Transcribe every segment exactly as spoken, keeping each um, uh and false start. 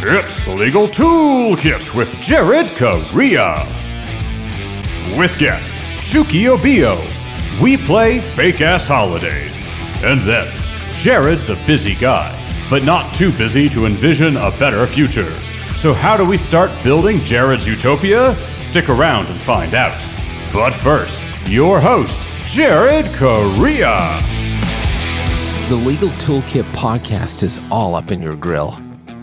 It's the Legal Toolkit with Jared Correa. With guest Shuki Obio, we play fake-ass holidays. And then, Jared's a busy guy, but not too busy to envision a better future. So how do we start building Jared's utopia? Stick around and find out. But first, your host, Jared Correa. The Legal Toolkit podcast is all up in your grill.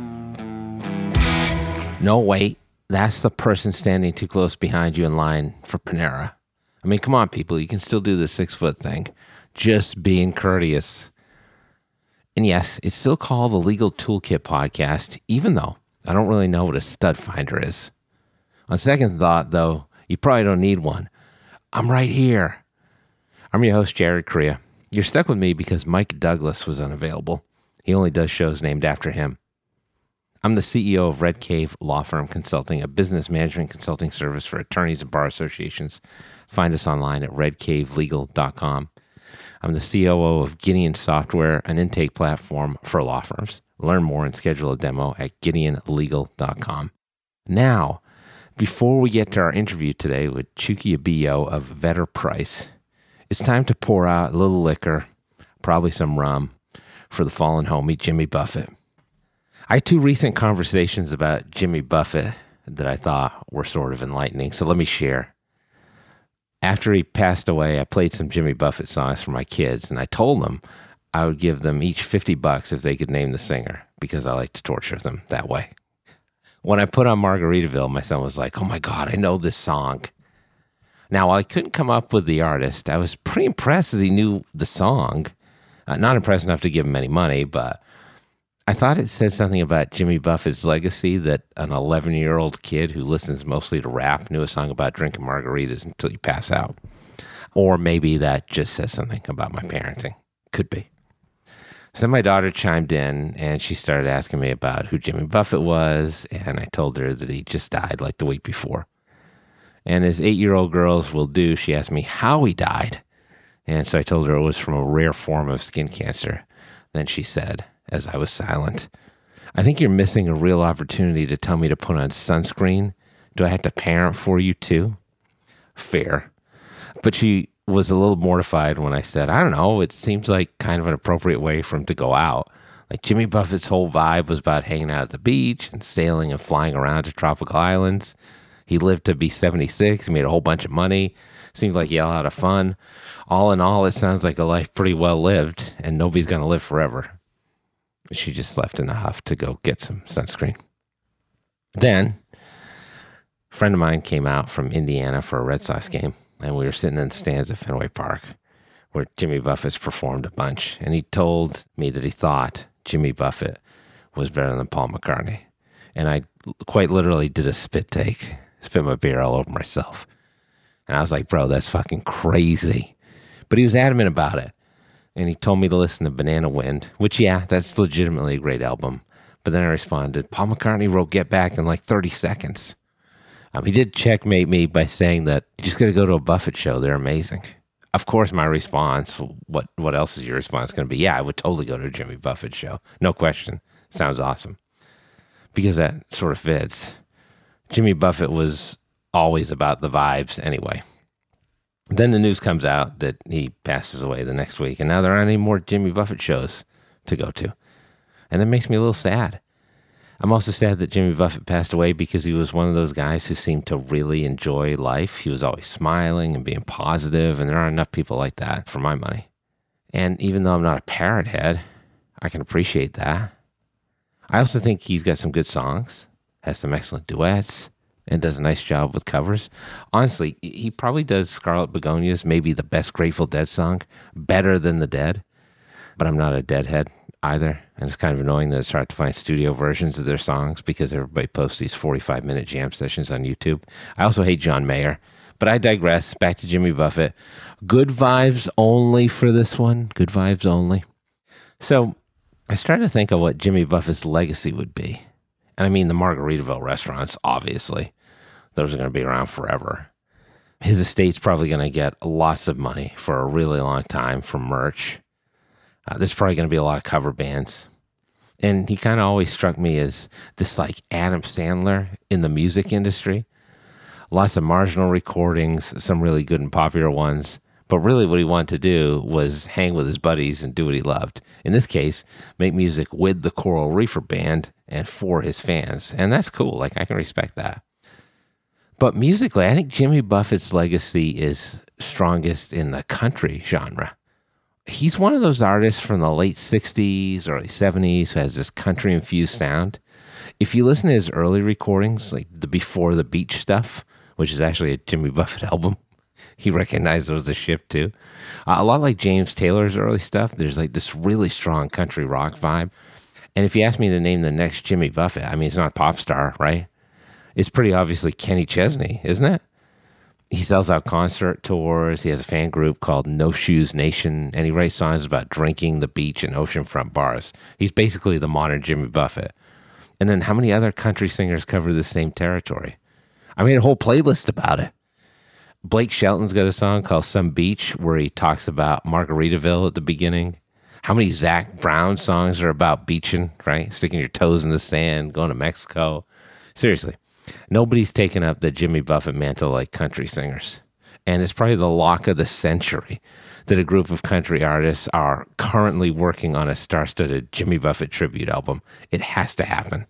No, wait, that's the person standing too close behind you in line for Panera. I mean, come on, people, you can still do the six-foot thing. Just being courteous. And yes, it's still called the Legal Toolkit podcast, even though I don't really know what a stud finder is. On second thought, though, you probably don't need one. I'm right here. I'm your host, Jared Correa. You're stuck with me because Mike Douglas was unavailable. He only does shows named after him. I'm the C E O of Red Cave Law Firm Consulting, a business management consulting service for attorneys and bar associations. Find us online at red cave legal dot com. I'm the C O O of Gideon Software, an intake platform for law firms. Learn more and schedule a demo at gideon legal dot com. Now, before we get to our interview today with Shuki Obio of Vedder Price, it's time to pour out a little liquor, probably some rum, for the fallen homie, Jimmy Buffett. I had two recent conversations about Jimmy Buffett that I thought were sort of enlightening, so let me share. After he passed away, I played some Jimmy Buffett songs for my kids, and I told them I would give them each fifty bucks if they could name the singer, because I like to torture them that way. When I put on Margaritaville, my son was like, oh my God, I know this song. Now, while I couldn't come up with the artist, I was pretty impressed that he knew the song. Uh, not impressed enough to give him any money, but I thought it said something about Jimmy Buffett's legacy that an eleven-year-old kid who listens mostly to rap knew a song about drinking margaritas until you pass out. Or maybe that just says something about my parenting. Could be. So my daughter chimed in, and she started asking me about who Jimmy Buffett was, and I told her that he just died like the week before. And as eight-year-old girls will do, she asked me how he died. And so I told her it was from a rare form of skin cancer. Then she said, as I was silent, I think you're missing a real opportunity to tell me to put on sunscreen. Do I have to parent for you too? Fair. But she was a little mortified when I said, I don't know, it seems like kind of an appropriate way for him to go out. Like Jimmy Buffett's whole vibe was about hanging out at the beach and sailing and flying around to tropical islands. He lived to be seventy-six. He made a whole bunch of money. Seems like he had a lot of fun. All in all, it sounds like a life pretty well lived, and nobody's going to live forever. She just left in a huff to go get some sunscreen. Then, a friend of mine came out from Indiana for a Red Sox game, and we were sitting in the stands at Fenway Park, where Jimmy Buffett's performed a bunch, and he told me that he thought Jimmy Buffett was better than Paul McCartney. And I quite literally did a spit take. Spit my beer all over myself. And I was like, bro, that's fucking crazy. But he was adamant about it. And he told me to listen to Banana Wind, which, yeah, that's legitimately a great album. But then I responded, Paul McCartney wrote Get Back in like thirty seconds. Um, he did checkmate me by saying that you just got to go to a Buffett show. They're amazing. Of course, my response, what, what else is your response going to be? Yeah, I would totally go to a Jimmy Buffett show. No question. Sounds awesome. Because that sort of fits. Jimmy Buffett was always about the vibes anyway. Then the news comes out that he passes away the next week, and now there aren't any more Jimmy Buffett shows to go to. And that makes me a little sad. I'm also sad that Jimmy Buffett passed away because he was one of those guys who seemed to really enjoy life. He was always smiling and being positive, and there aren't enough people like that for my money. And even though I'm not a parrot head, I can appreciate that. I also think he's got some good songs, has some excellent duets, and does a nice job with covers. Honestly, he probably does Scarlet Begonias, maybe the best Grateful Dead song, better than The Dead. But I'm not a Deadhead either, and it's kind of annoying that it's hard to find studio versions of their songs because everybody posts these forty-five minute jam sessions on YouTube. I also hate John Mayer, but I digress. Back to Jimmy Buffett. Good vibes only for this one. Good vibes only. So I started to think of what Jimmy Buffett's legacy would be. And I mean the Margaritaville restaurants, obviously. Those are going to be around forever. His estate's probably going to get lots of money for a really long time from merch. Uh, there's probably going to be a lot of cover bands. And he kind of always struck me as this like Adam Sandler in the music industry. Lots of marginal recordings, some really good and popular ones. But really what he wanted to do was hang with his buddies and do what he loved. In this case, make music with the Coral Reefer Band and for his fans. And that's cool. Like, I can respect that. But musically, I think Jimmy Buffett's legacy is strongest in the country genre. He's one of those artists from the late sixties, early seventies who has this country-infused sound. If you listen to his early recordings, like the Before the Beach stuff, which is actually a Jimmy Buffett album, he recognized it was a shift too. Uh, a lot like James Taylor's early stuff, there's like this really strong country rock vibe. And if you ask me to name the next Jimmy Buffett, I mean, it's not a pop star, right? It's pretty obviously Kenny Chesney, isn't it? He sells out concert tours. He has a fan group called No Shoes Nation, and he writes songs about drinking, the beach, and oceanfront bars. He's basically the modern Jimmy Buffett. And then how many other country singers cover the same territory? I made a whole playlist about it. Blake Shelton's got a song called Some Beach where he talks about Margaritaville at the beginning. How many Zac Brown songs are about beaching, right? Sticking your toes in the sand, going to Mexico. Seriously, nobody's taken up the Jimmy Buffett mantle like country singers. And it's probably the lock of the century that a group of country artists are currently working on a star-studded Jimmy Buffett tribute album. It has to happen.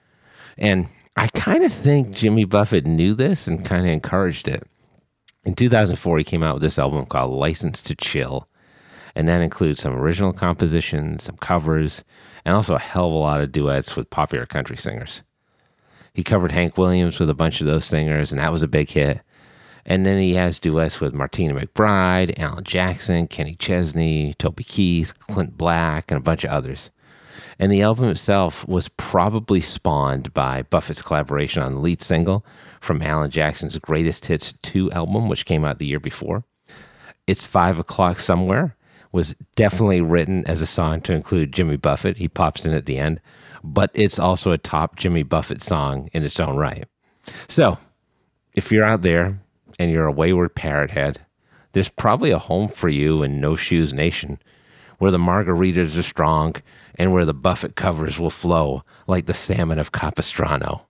And I kind of think Jimmy Buffett knew this and kind of encouraged it. In two thousand four, he came out with this album called License to Chill, and that includes some original compositions, some covers, and also a hell of a lot of duets with popular country singers. He covered Hank Williams with a bunch of those singers, and that was a big hit. And then he has duets with Martina McBride, Alan Jackson, Kenny Chesney, Toby Keith, Clint Black, and a bunch of others. And the album itself was probably spawned by Buffett's collaboration on the lead single from Alan Jackson's Greatest Hits two album, which came out the year before. It's Five O'Clock Somewhere was definitely written as a song to include Jimmy Buffett. He pops in at the end, but it's also a top Jimmy Buffett song in its own right. So if you're out there and you're a wayward parrot head, there's probably a home for you in No Shoes Nation, where the margaritas are strong and where the Buffett covers will flow like the salmon of Capistrano.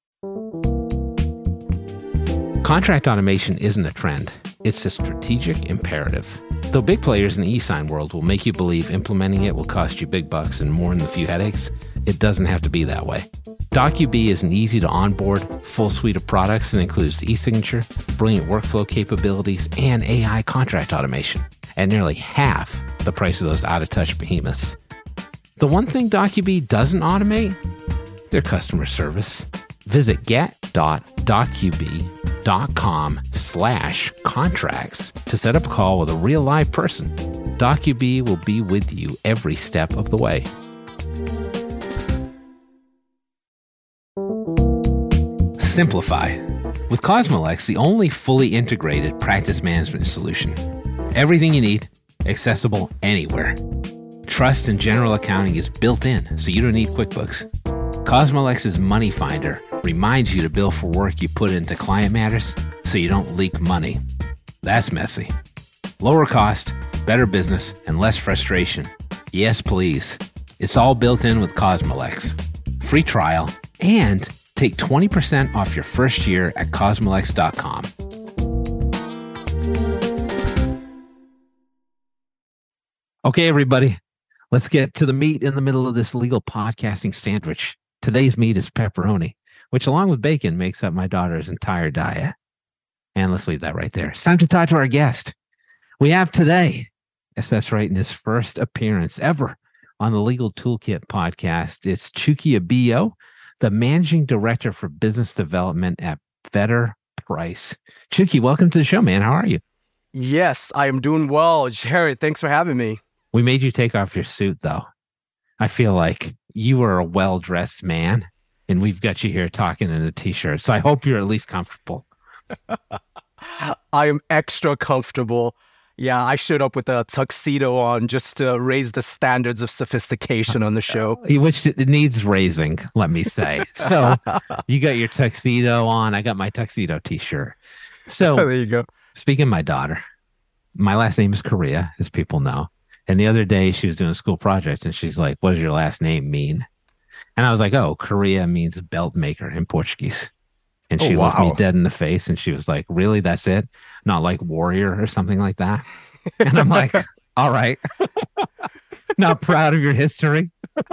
Contract automation isn't a trend. It's a strategic imperative. Though big players in the e-sign world will make you believe implementing it will cost you big bucks and more than a few headaches, it doesn't have to be that way. DocuBee is an easy to onboard, full suite of products that includes e-signature, brilliant workflow capabilities, and A I contract automation at nearly half the price of those out-of-touch behemoths. The one thing DocuBee doesn't automate? Their customer service. Visit get.docubee.com slash contracts to set up a call with a real live person. DocuBee will be with you every step of the way. Simplify. With Cosmolex, the only fully integrated practice management solution. Everything you need, accessible anywhere. Trust and general accounting is built in, so you don't need QuickBooks. Cosmolex's Money Finder reminds you to bill for work you put into Client Matters so you don't leak money. That's messy. Lower cost, better business, and less frustration. Yes, please. It's all built in with Cosmolex. Free trial and take twenty percent off your first year at cosmolex dot com. Okay, everybody, let's get to the meat in the middle of this legal podcasting sandwich. Today's meat is pepperoni, which along with bacon makes up my daughter's entire diet. And let's leave that right there. It's time to talk to our guest. We have today, yes, that's right, in his first appearance ever on the Legal Toolkit podcast, it's Chucky Abio, the Managing Director for Business Development at Vedder Price. Chucky, welcome to the show, man. How are you? Yes, I am doing well. Jared, thanks for having me. We made you take off your suit, though. I feel like you are a well-dressed man, and we've got you here talking in a t-shirt. So I hope you're at least comfortable. I am extra comfortable. Yeah, I showed up with a tuxedo on just to raise the standards of sophistication on the show. Which it needs raising, let me say. So you got your tuxedo on. I got my tuxedo t-shirt. So there you go. Speaking of my daughter, my last name is Correa, as people know. And the other day she was doing a school project and she's like, what does your last name mean? And I was like, oh, Korea means belt maker in Portuguese. And Oh, she looked me wow. dead in the face and she was like, really? That's it? Not like warrior or something like that? And I'm like, all right. Not proud of your history.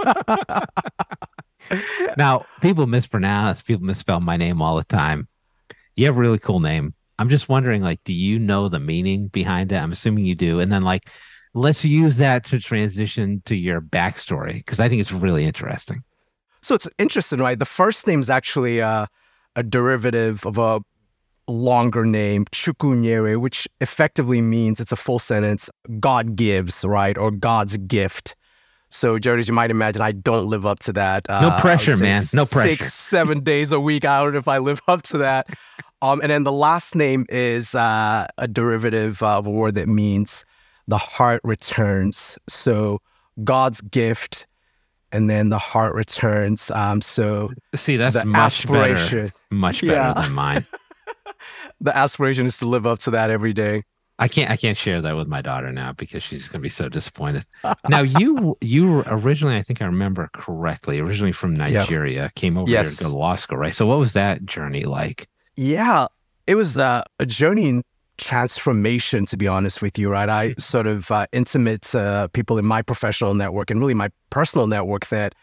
Now, people mispronounce, people misspell my name all the time. You have a really cool name. I'm just wondering, like, do you know the meaning behind it? I'm assuming you do. And then, like, let's use that to transition to your backstory because I think it's really interesting. So it's interesting, right? The first name is actually uh, a derivative of a longer name, Chukunyere, which effectively means, it's a full sentence, God gives, right? Or God's gift. So, Jared, as you might imagine, I don't live up to that. No Uh, I pressure, would say man. No pressure. Six, seven days a week. I don't know if I live up to that. Um, and then the last name is uh, a derivative of a word that means the heart returns. So, God's gift, and then the heart returns. Um, so, See, that's the much better. aspiration, Much better Yeah. than mine. the aspiration is to live up to that every day. I can't I can't share that with my daughter now because she's gonna be so disappointed. Now you you were originally, I think I remember correctly, originally from Nigeria, came over Yes. here to go to law school, right? So what was that journey like? Yeah, it was uh, a journey in transformation, to be honest with you, right? I sort of uh, intimate uh, people in my professional network and really my personal network that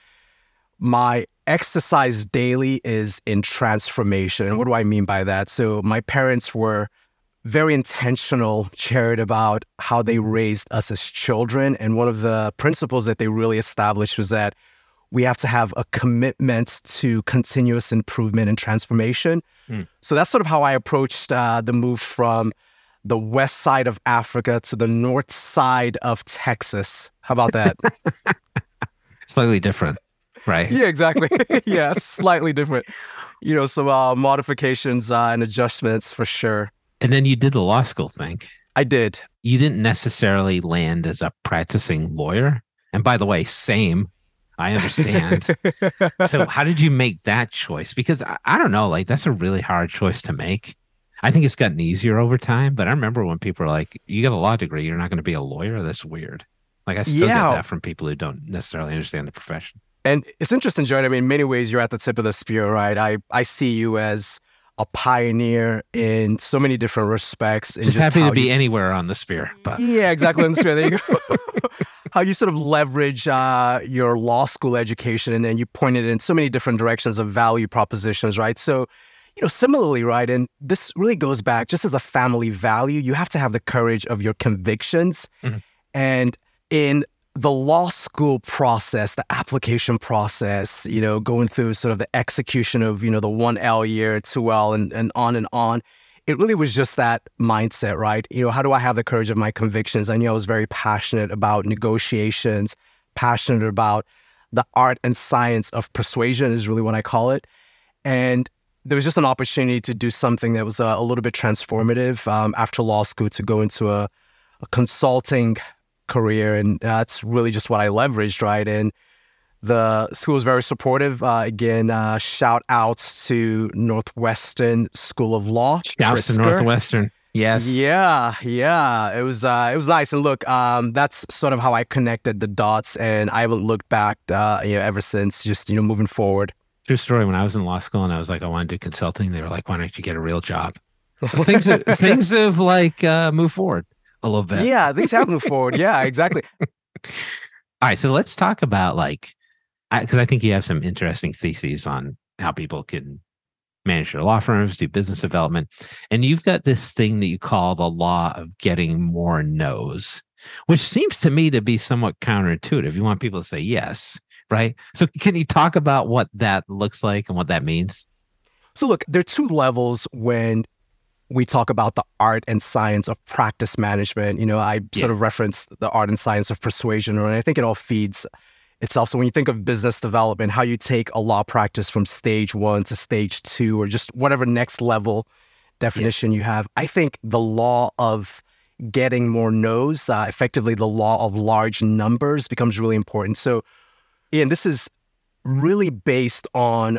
my exercise daily is in transformation. And what do I mean by that? So my parents were very intentional, Jared, about how they raised us as children. And one of the principles that they really established was that we have to have a commitment to continuous improvement and transformation. Mm. So that's sort of how I approached uh, the move from the west side of Africa to the north side of Texas. How about that? Slightly different, right? Yeah, exactly. Yeah, slightly different. You know, some uh, modifications uh, and adjustments for sure. And then you did the law school thing. I did. You didn't necessarily land as a practicing lawyer. And by the way, same. I understand. So how did you make that choice? Because I, I don't know, like that's a really hard choice to make. I think it's gotten easier over time, but I remember when people are like, you got a law degree, you're not going to be a lawyer. That's weird. Like I still Yeah. get that from people who don't necessarily understand the profession. And it's interesting, Jared. I mean, in many ways, you're at the tip of the spear, right? I, I see you as a pioneer in so many different respects. And Just, just happy how to be you- anywhere on the sphere. But Yeah, exactly. On the sphere. There you go. How you sort of leverage uh, your law school education, and then you point it in so many different directions of value propositions, right? So, you know, similarly, right? And this really goes back just as a family value, you have to have the courage of your convictions. Mhm. And in the law school process, the application process, you know, going through sort of the execution of, you know, the one L year, two L, and, and on and on, it really was just that mindset, right? You know, how do I have the courage of my convictions? I knew I was very passionate about negotiations, passionate about the art and science of persuasion is really what I call it. And there was just an opportunity to do something that was a, a little bit transformative um, after law school, to go into a, a consulting career. And that's really just what I leveraged, right? And the school was very supportive. Uh, again, uh, shout outs to Northwestern School of Law. shouts to Pritzker. Northwestern. Yes. Yeah, yeah. It was uh, it was nice. And look, um, that's sort of how I connected the dots, and I haven't looked back, uh, you know, ever since. Just you know, moving forward. True story. When I was in law school and I was like, I want to do consulting, they were like, why don't you get a real job? So things have, things have like uh, moved forward a little bit. Yeah, things have moved forward. Yeah, exactly. All right. So let's talk about like, because I, I think you have some interesting theses on how people can manage their law firms, do business development. And you've got this thing that you call the law of getting more no's, which seems to me to be somewhat counterintuitive. You want people to say yes, right? So can you talk about what that looks like and what that means? So look, there are two levels when we talk about the art and science of practice management. You know, I Yeah. sort of referenced the art and science of persuasion, and I think it all feeds itself. So when you think of business development, how you take a law practice from stage one to stage two, or just whatever next level definition you have, I think the law of getting more no's, uh, effectively the law of large numbers, becomes really important. So, Ian, this is really based on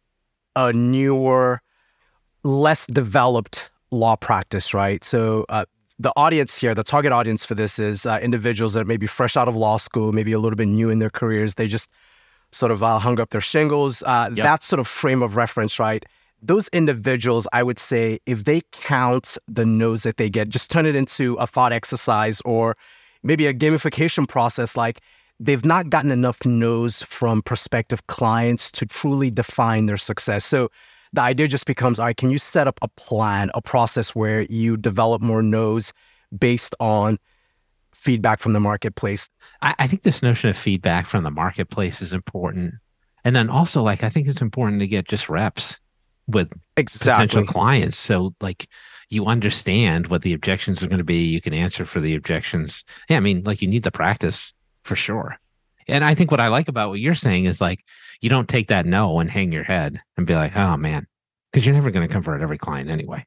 a newer, less developed law practice, right? So uh, the audience here, the target audience for this is uh, individuals that may be fresh out of law school, maybe a little bit new in their careers. They just sort of uh, hung up their shingles. Uh, Yep. That sort of frame of reference, right? Those individuals, I would say, if they count the no's that they get, just turn it into a thought exercise or maybe a gamification process, like they've not gotten enough no's from prospective clients to truly define their success. So the idea just becomes, all right, can you set up a plan, a process where you develop more no's based on feedback from the marketplace? I, I think this notion of feedback from the marketplace is important. And then also, like, I think it's important to get just reps with Exactly. potential clients. So like you understand what the objections are going to be. You can answer for the objections. Yeah, I mean, like you need the practice for sure. And I think what I like about what you're saying is like, you don't take that no and hang your head and be like, oh man, because you're never going to convert every client anyway.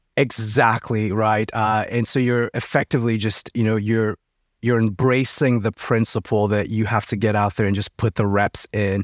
Exactly, right. Uh, and so you're effectively just, you know, you're you're embracing the principle that you have to get out there and just put the reps in.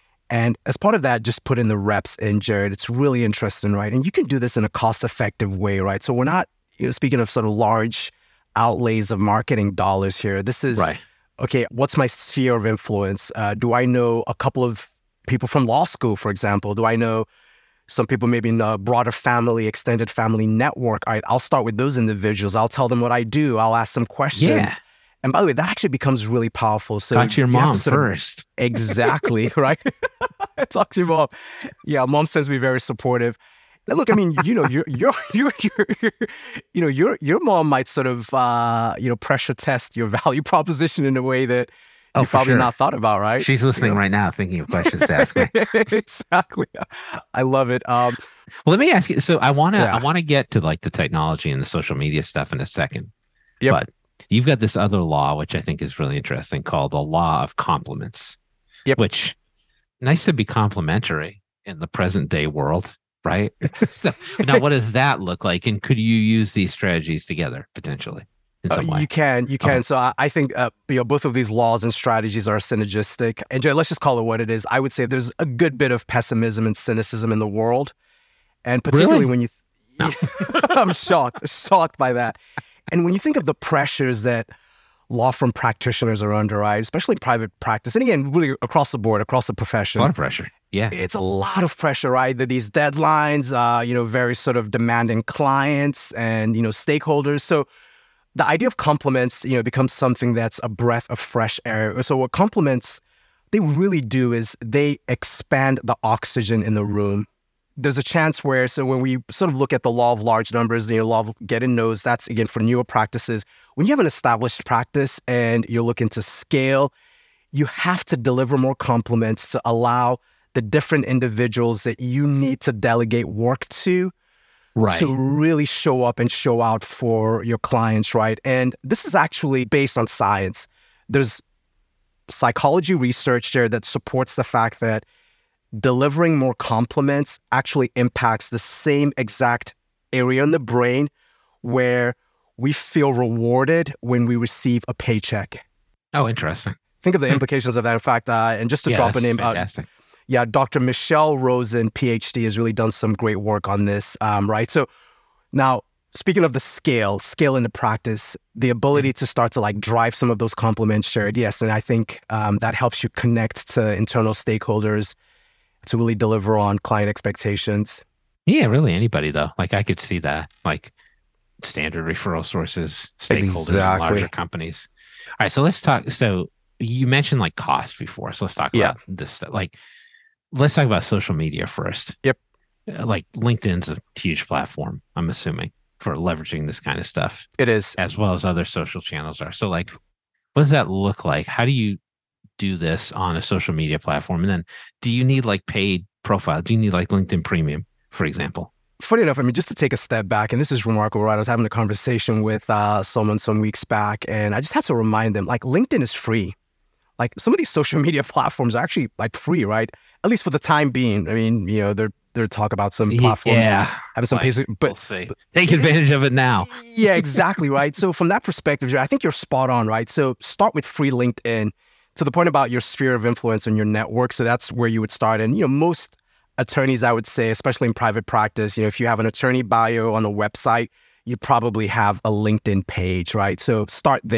And as part of that, just put in the reps in, Jared. It's really interesting, right? And you can do this in a cost-effective way, right? So we're not, you know, speaking of sort of large outlays of marketing dollars here. This is, Right. okay, what's my sphere of influence? Uh, do I know a couple of people from law school, for example? Do I know some people maybe in a broader family, extended family network? All right, I'll start with those individuals. I'll tell them what I do. I'll ask them questions. Yeah. And by the way, that actually becomes really powerful. So Talk to your you have mom to sort of- first. Exactly, right? Talk to your mom. Yeah, mom says to be very supportive. And look, I mean, you know, your your your your you know, your your mom might sort of uh, you know, pressure test your value proposition in a way that Oh, you've for probably sure. not thought about, right? She's listening You know? right now thinking of questions to ask me. Exactly. I love it. Um, Well, let me ask you. So I want to, Yeah. I want to get to like the technology and the social media stuff in a second. Yep. But you've got this other law, which I think is really interesting, called the law of compliments. Yep. Which nice to be complimentary in the present day world, right? So now, what does that look like? And could you use these strategies together potentially in Uh, some way? You can, you can. Okay. So I, I think uh, you know, both of these laws and strategies are synergistic. And Jay, let's just call it what it is. I would say there's a good bit of pessimism and cynicism in the world, and particularly Really? when you, No. I'm shocked, shocked by that. And when you think of the pressures that law firm practitioners are under, right, especially in private practice, and again, really across the board, across the It's a profession, lot of pressure. Yeah. it's a lot of pressure, right? That these deadlines, uh, you know, very sort of demanding clients and, you know, stakeholders. So the idea of compliments, you know, becomes something that's a breath of fresh air. So what compliments, they really do is they expand the oxygen in the room. There's a chance where, so when we sort of look at the law of large numbers, you know, law of getting no's, that's again for newer practices. When you have an established practice and you're looking to scale, you have to deliver more compliments to allow the different individuals that you need to delegate work to Right. to really show up and show out for your clients, right? And this is actually based on science. There's psychology research there that supports the fact that delivering more compliments actually impacts the same exact area in the brain where we feel rewarded when we receive a paycheck. Oh, interesting. Think of the implications of that. In fact, uh, and just to Yeah, drop a that's name, uh, fantastic. yeah, Doctor Michelle Rosen, P H D, has really done some great work on this, um, right? So now, speaking of the scale, scale into practice, the ability to start to like drive some of those compliments shared, yes, and I think um, that helps you connect to internal stakeholders to really deliver on client expectations. Yeah, really anybody though. Like I could see that, like standard referral sources, stakeholders, in Exactly. larger companies. All right, so let's talk. So you mentioned like cost before, so let's talk Yeah. about this stuff. Like, let's talk about social media first. Yep. Uh, Like LinkedIn's a huge platform, I'm assuming, for leveraging this kind of stuff, It is. as well as other social channels are. So, like, what does that look like? How do you do this on a social media platform? And then, do you need like paid profile? Do you need like LinkedIn Premium, for example? Funny enough, I mean, just to take a step back, and this is remarkable, right? I was having a conversation with uh, someone some weeks back, and I just had to remind them, like, LinkedIn is free. Like, some of these social media platforms are actually, like, free, right? At least for the time being. I mean, you know, they're, they're talk about some platforms Yeah. having some like, basic, We'll but see. Take advantage of it now. yeah, exactly, right? So from that perspective, I think you're spot on, right? So start with free LinkedIn to the point about your sphere of influence and your network. So that's where you would start. And, you know, most attorneys, I would say, especially in private practice, you know, if you have an attorney bio on a website, you probably have a LinkedIn page, right? So start there.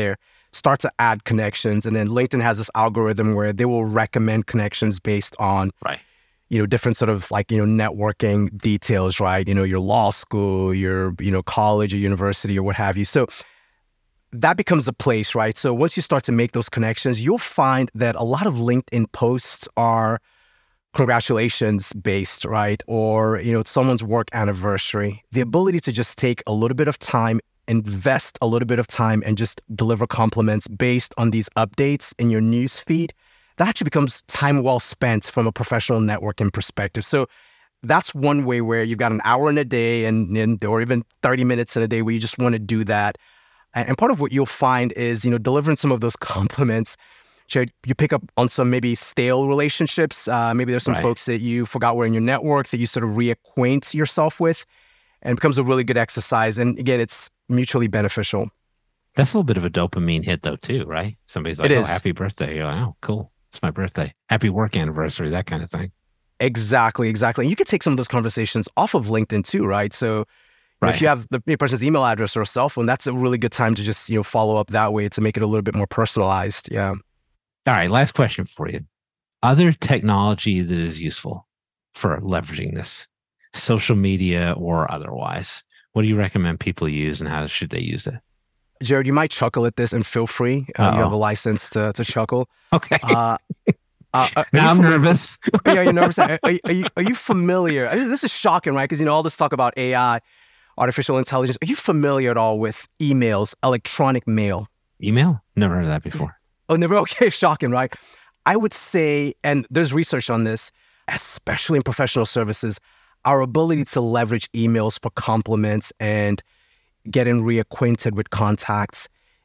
start to add connections. And then LinkedIn has this algorithm where they will recommend connections based on, Right. you know, different sort of like, you know, networking details, right? You know, your law school, your, you know, college or university or what have you. So that becomes a place, right? So once you start to make those connections, you'll find that a lot of LinkedIn posts are congratulations based, right? Or, you know, it's someone's work anniversary. The ability to just take a little bit of time, invest a little bit of time and just deliver compliments based on these updates in your news feed, that actually becomes time well spent from a professional networking perspective. So that's one way where you've got an hour in a day and, and or even thirty minutes in a day where you just want to do that. And part of what you'll find is, you know, delivering some of those compliments. You pick up on some maybe stale relationships. Uh, maybe there's some Right. folks that you forgot were in your network that you sort of reacquaint yourself with, and it becomes a really good exercise. And again, it's mutually beneficial. That's a little bit of a dopamine hit, though, too, right? Somebody's like, It oh, is. happy birthday. You're like, oh, cool. It's my birthday. Happy work anniversary, that kind of thing. Exactly, exactly. And you could take some of those conversations off of LinkedIn too, right? So you know, if Right. you have the person's email address or a cell phone, that's a really good time to just, you know, follow up that way to make it a little bit more personalized. Yeah. All right, last question for you. Other technology that is useful for leveraging this, social media or otherwise, what do you recommend people use and how should they use it? Jared, you might chuckle at this and feel free. Uh, you have Uh-oh. a license to, to chuckle. Okay. Uh, uh, are you now I'm familiar- nervous. Yeah, you're nervous. Are, are, you- are, you, are you familiar? This is shocking, right? Because, you know, all this talk about A I, artificial intelligence. Are you familiar at all with emails, electronic mail? Email? Never heard of that before. Oh, never. Okay, shocking, right? I would say, and there's research on this, especially in professional services, our ability to leverage emails for compliments and getting reacquainted with contacts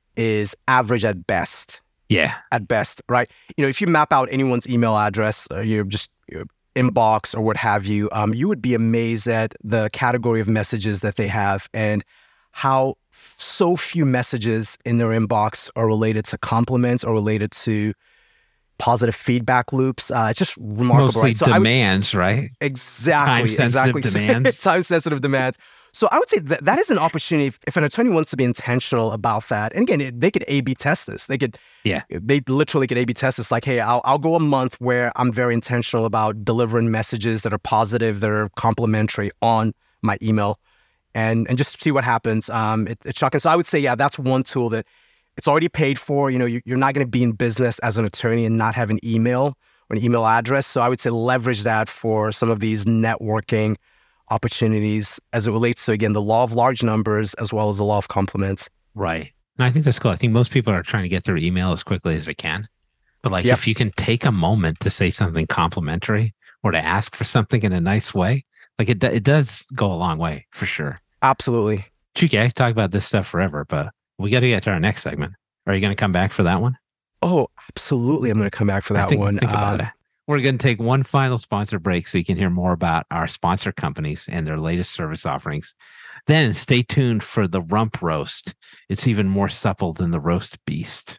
is average at best. Yeah. At best, right? You know, if you map out anyone's email address, or your just your inbox or what have you, um, you would be amazed at the category of messages that they have and how so few messages in their inbox are related to compliments or related to positive feedback loops. Uh, it's just remarkable, Mostly right? So I would, demands, right? exactly, Time-sensitive exactly. demands. Time-sensitive demands. So I would say that that is an opportunity if, if an attorney wants to be intentional about that. And again, it, they could A B test this. They could, Yeah. they literally could A B test this. Like, hey, I'll I'll go a month where I'm very intentional about delivering messages that are positive, that are complimentary on my email, and and just see what happens. Um, it, it's shocking. So I would say, yeah, that's one tool that it's already paid for. You know, you, you're not going to be in business as an attorney and not have an email or an email address. So I would say leverage that for some of these networking opportunities as it relates to, again, the law of large numbers as well as the law of compliments. Right. And I think that's cool. I think most people are trying to get their email as quickly as they can. But like Yep. if you can take a moment to say something complimentary or to ask for something in a nice way, like it, do- it does go a long way for sure. Absolutely. Chuki, I could talk about this stuff forever, but we got to get to our next segment. Are you going to come back for that one? Oh, absolutely. I'm going to come back for I that think, one. Think about Um, it. We're going to take one final sponsor break so you can hear more about our sponsor companies and their latest service offerings. Then stay tuned for the rump roast. It's even more supple than the roast beast.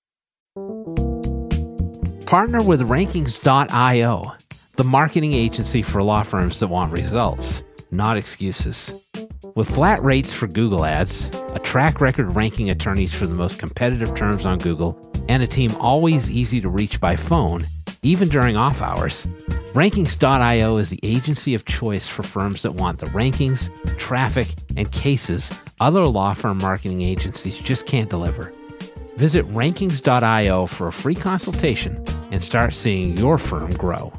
Partner with rankings dot io, the marketing agency for law firms that want results, not excuses. With flat rates for Google ads, a track record ranking attorneys for the most competitive terms on Google, and a team always easy to reach by phone, even during off hours, rankings dot io is the agency of choice for firms that want the rankings, traffic, and cases other law firm marketing agencies just can't deliver. Visit rankings dot io for a free consultation and start seeing your firm grow.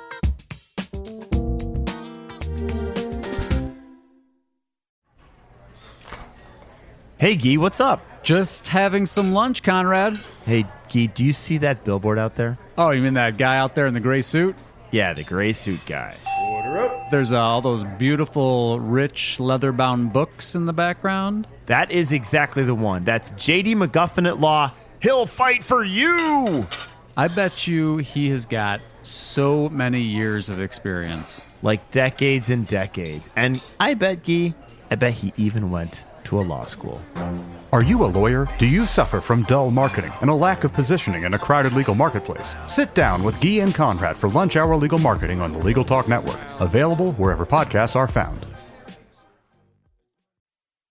Hey, Guy, what's up? Just having some lunch, Conrad. Hey, Guy, do you see that billboard out there? Oh, you mean that guy out there in the gray suit? Yeah, the gray suit guy. There's uh, all those beautiful, rich, leather-bound books in the background. That is exactly the one. That's J D McGuffin at Law. He'll fight for you! I bet you he has got so many years of experience. Like decades and decades. And I bet, Guy, I bet he even went to a law school. Are you a lawyer? Do you suffer from dull marketing and a lack of positioning in a crowded legal marketplace? Sit down with Guy and Conrad for Lunch Hour Legal Marketing on the Legal Talk Network. Available wherever podcasts are found.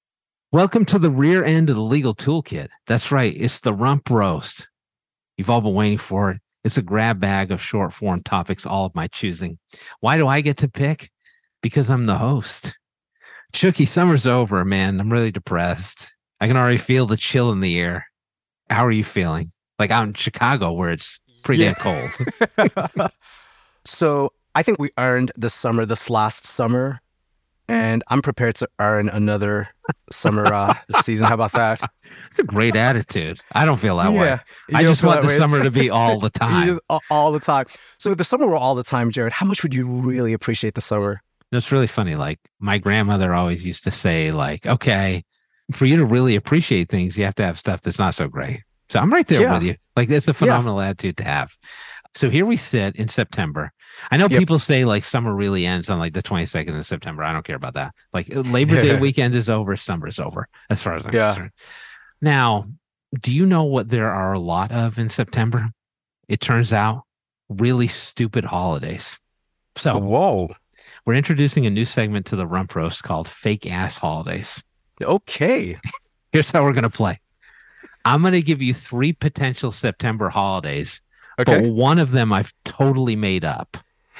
Welcome to the rear end of the legal toolkit. That's right. It's the rump roast. You've all been waiting for it. It's a grab bag of short form topics, all of my choosing. Why do I get to pick? Because I'm the host. Chucky, summer's over, man. I'm really depressed. I can already feel the chill in the air. How are you feeling? Like out in Chicago where it's pretty Yeah. damn cold. So I think we earned the summer this last summer, and I'm prepared to earn another summer uh, this season. How about that? It's a great attitude. I don't feel that way. Yeah, I you don't just feel want that the way. summer to be all the You time. just- all, all the time. So if the summer were all the time, Jared, how much would you really appreciate the summer? It's really funny. Like my grandmother always used to say, like, okay, for you to really appreciate things, you have to have stuff that's not so great. So I'm right there Yeah. with you. Like it's a phenomenal attitude to have. So here we sit in September. I know Yep. people say like summer really ends on like the twenty-second of September. I don't care about that. Like Labor Day weekend is over, summer's over, as far as I'm Yeah. concerned. Now, do you know what there are a lot of in September? It turns out really stupid holidays. So Whoa. we're introducing a new segment to the Rump Roast called Fake Ass Holidays. Okay. Here's how we're going to play. I'm going to give you three potential September holidays, but Okay. one of them I've totally made up.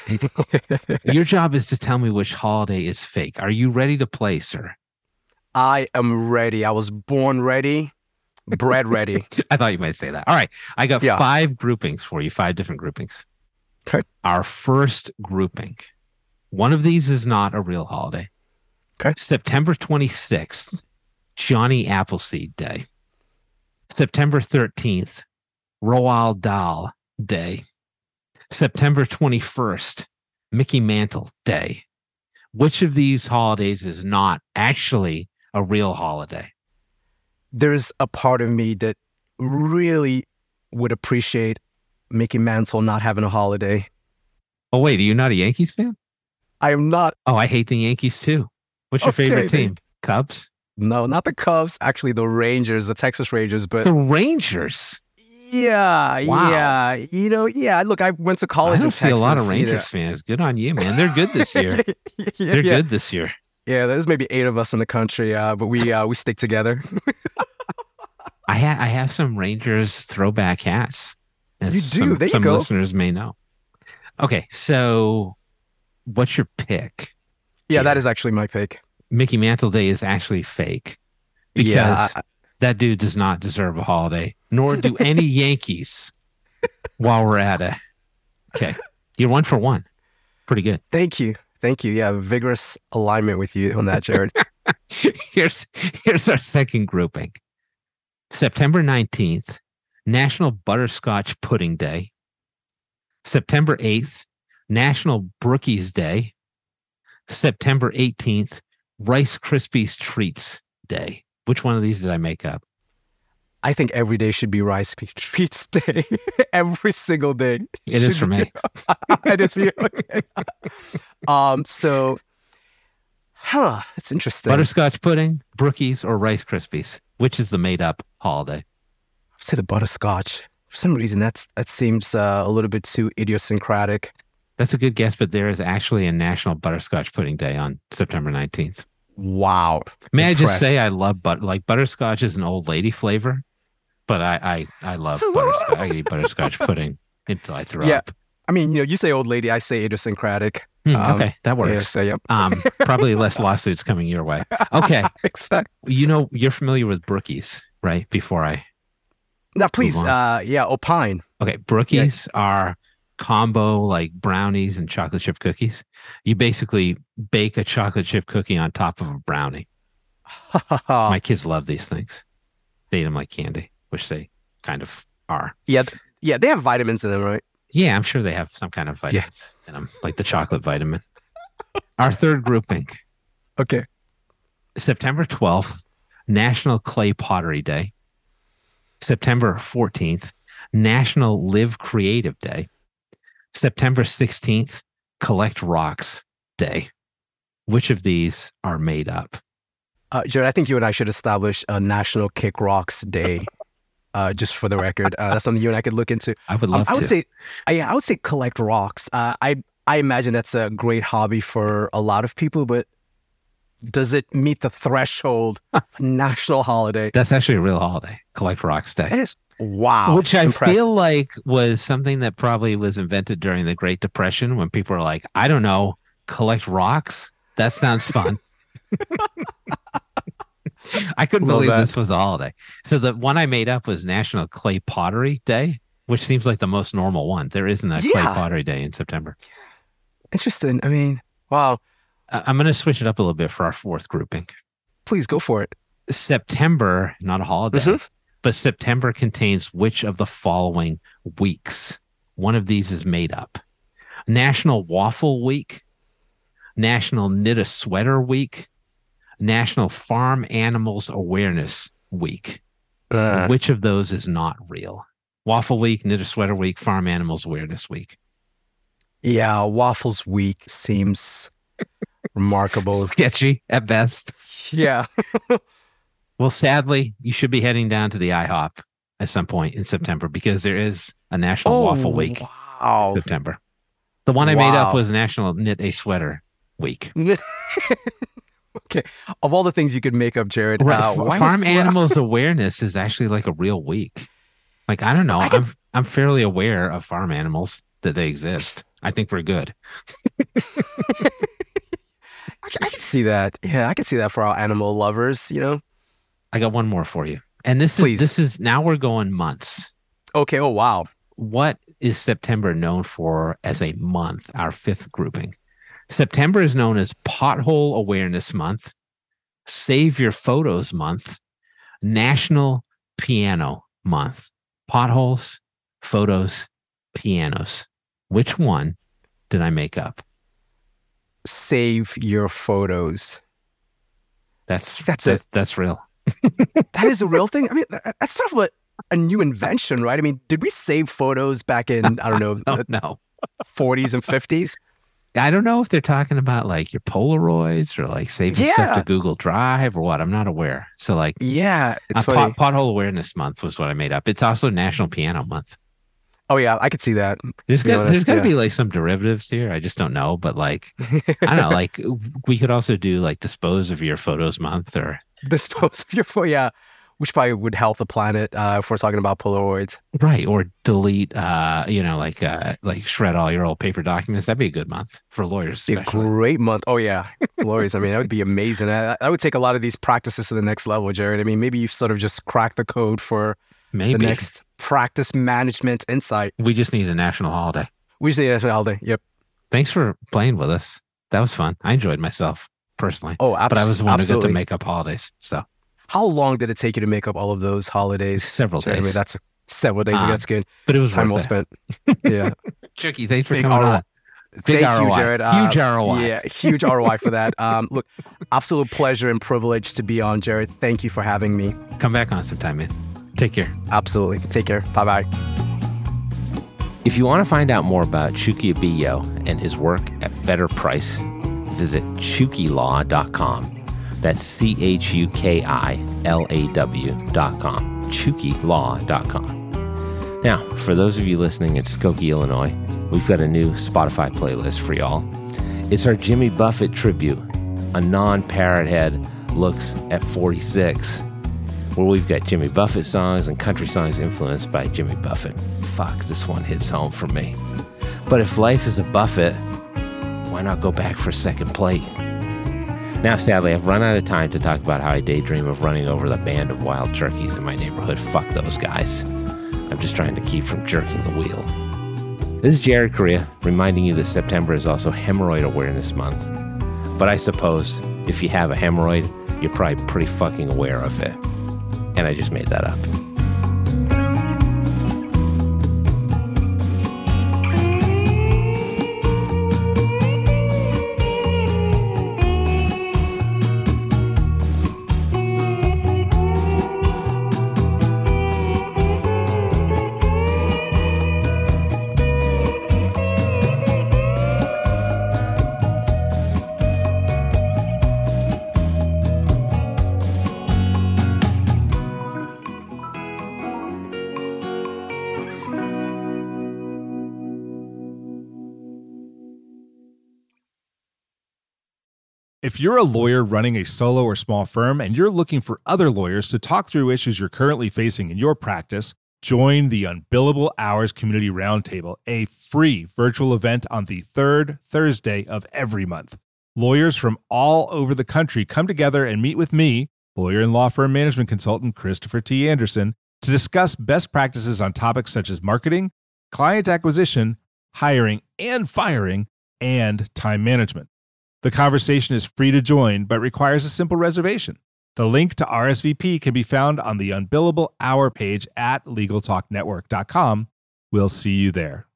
Your job is to tell me which holiday is fake. Are you ready to play, sir? I am ready. I was born ready, bred ready. I thought you might say that. All right. I got Yeah. five groupings for you, five different groupings. Okay. Our first grouping. One of these is not a real holiday. Okay. September twenty-sixth, Johnny Appleseed Day. September thirteenth, Roald Dahl Day. September twenty-first, Mickey Mantle Day. Which of these holidays is not actually a real holiday? There's a part of me that really would appreciate Mickey Mantle not having a holiday. Oh, wait, are you not a Yankees fan? I am not. Oh, I hate the Yankees too. What's your Okay, favorite then. team? Cubs? No, not the Cubs. Actually, the Rangers, the Texas Rangers. But The Rangers. yeah, Wow. yeah, you know, yeah. Look, I went to college I in don't Texas. see a lot of you know. Rangers fans. Good on you, man. They're good this year. yeah, They're yeah. good this year. Yeah, there's maybe eight of us in the country, uh, but we uh, we stick together. I ha- I have some Rangers throwback hats. as You do? Some, There you some go. listeners may know. Okay, so what's your pick? Yeah, that Yeah. is actually my pick. Mickey Mantle Day is actually fake because Yeah, I- that dude does not deserve a holiday, nor do any Yankees while we're at it. Okay, you're one for one. Pretty good. Thank you, thank you. Yeah, vigorous alignment with you on that, Jared. here's here's our second grouping. September nineteenth, National Butterscotch Pudding Day. September eighth, National Brookies Day. September eighteenth, Rice Krispies Treats Day. Which one of these did I make up? I think every day should be Rice Treats Day. Every single day. It is should for be- me. it is for you. Okay. um. So, huh? It's interesting. Butterscotch pudding, Brookies, or Rice Krispies? Which is the made up holiday? I'd say the butterscotch. For some reason, that's that seems uh, a little bit too idiosyncratic. That's a good guess, but there is actually a National Butterscotch Pudding Day on September nineteenth. Wow. May I just Impressed. say I love but like butterscotch is an old lady flavor, but I I, I love butterscotch. I eat butterscotch pudding until I throw Yeah. up. I mean, you know, you say old lady, I say idiosyncratic. Hmm, Um, okay, that Yeah, works. so yep. Um, probably less lawsuits coming your way. Okay, Exactly. you know you're familiar with Brookies, right? Before I Now, please, on. uh, yeah, opine. okay, Brookies are combo like brownies and chocolate chip cookies. You basically bake a chocolate chip cookie on top of a brownie. My kids love these things. They eat them like candy, which they kind of are. yeah, th- yeah, they have vitamins in them, right? Yeah, I'm sure they have some kind of vitamins in them, like the chocolate vitamin. Our third grouping, Okay. September twelfth, National Clay Pottery Day. September fourteenth, National Live Creative Day. September sixteenth, Collect Rocks Day. Which of these are made up? Uh, Jared, I think you and I should establish a National Kick Rocks Day, uh, just for the record. Uh, that's something you and I could look into. I would Um, love I would to. say, uh, yeah, I would say collect rocks. Uh, I I imagine that's a great hobby for a lot of people, but does it meet the threshold of a national holiday? That's actually a real holiday, Collect Rocks Day. It is. Wow. Which I Impressive. feel like was something that probably was invented during the Great Depression when people were like, I don't know, collect rocks? That sounds fun. I couldn't Love believe that. this was a holiday. So the one I made up was National Clay Pottery Day, which seems like the most normal one. There isn't a clay Yeah. pottery day in September. Interesting. I mean, wow. I- I'm going to switch it up a little bit for our fourth grouping. Please go for it. September, not a holiday, Mhm. but September contains which of the following weeks? One of these is made up. National Waffle Week, National Knit a Sweater Week, National Farm Animals Awareness Week. Uh, Which of those is not real? Waffle Week, Knit a Sweater Week, Farm Animals Awareness Week. yeah, Waffles Week seems remarkable. Sketchy at best. Yeah. Well, sadly, you should be heading down to the IHOP at some point in September because there is a National Waffle Week in Wow. September. The one I made up Wow. was National Knit a Sweater Week. Okay. Of all the things you could make up, Jared, Right, uh, f- why Farm was- Animals Awareness is actually like a real week. Like, I don't know. I I'm, can- I'm fairly aware of farm animals that they exist. I think we're good. I, I can see that. Yeah, I can see that for our animal lovers, you know? I got one more for you. And this Please. is this is now we're going months. Okay. Oh, wow. What is September known for as a month, our fifth grouping? September is known as Pothole Awareness Month, Save Your Photos Month, National Piano Month. Potholes, photos, pianos. Which one did I make up? Save your photos. That's That's that- it. That's real. That is a real thing. I mean, that- that's sort of a, a new invention, right? I mean, did we save photos back in, I don't know, Oh the no. forties and fifties? I don't know if they're talking about like your Polaroids or like saving stuff Yeah. to Google Drive or what. I'm not aware. So like Yeah, it's uh, funny. pot, Pothole Awareness Month was what I made up. It's also National Piano Month. Oh, yeah, I could see that. There's To be got there's honest, got to yeah. be like some derivatives here. I just don't know. But like I don't know. Like we could also do like Dispose of Your Photos Month or Dispose of your phone, yeah, which probably would help the planet uh, if we're talking about Polaroids. right or delete. Uh, you know, like uh, like shred all your old paper documents. That'd be a good month for lawyers, Be a especially. great month. Oh, yeah, Lawyers. I mean, that would be amazing. I, I would take a lot of these practices to the next level, Jared. I mean, maybe you've sort of just cracked the code for Maybe the next practice management insight. we just need a national holiday. We say that's what holiday. Yep. Thanks for playing with us. That was fun. I enjoyed myself personally. Oh, abs- But I was the one who got absolutely. to make up holidays. So How long did it take you to make up all of those holidays? several Jared? I mean, days. that's several days. Uh, that's good. But it was Time well worth it. spent. Yeah. Chucky, thanks for Big coming R O I. on. Big Thank R O I. you, Jared. Huge Uh, R O I. Yeah, huge R O I for that. Um, look, absolute pleasure and privilege to be on, Jared. Thank you for having me. Come back on sometime, man. Take care. Absolutely. Take care. Bye bye. If you want to find out more about Chuki Abiyo and his work at Better Price, visit chuki law dot com. That's C H U K I L A W dot com. chuki law dot com. Now, for those of you listening in Skokie, Illinois, we've got a new Spotify playlist for y'all. It's our Jimmy Buffett tribute. A non-parrot head looks at forty-six, where we've got Jimmy Buffett songs and country songs influenced by Jimmy Buffett. Fuck, this one hits home for me. But if life is a buffet, why not go back for second plate? Now, sadly, I've run out of time to talk about how I daydream of running over the band of wild turkeys in my neighborhood. Fuck those guys. I'm just trying to keep from jerking the wheel. This is Jared Correa, reminding you that September is also Hemorrhoid Awareness Month. But I suppose if you have a hemorrhoid, you're probably pretty fucking aware of it. And I just made that up. If you're a lawyer running a solo or small firm and you're looking for other lawyers to talk through issues you're currently facing in your practice, join the Unbillable Hours Community Roundtable, a free virtual event on the third Thursday of every month. Lawyers from all over the country come together and meet with me, lawyer and law firm management consultant Christopher T. Anderson, to discuss best practices on topics such as marketing, client acquisition, hiring and firing, and time management. The conversation is free to join, but requires a simple reservation. The link to R S V P can be found on the Unbillable Hour page at legal talk network dot com. We'll see you there.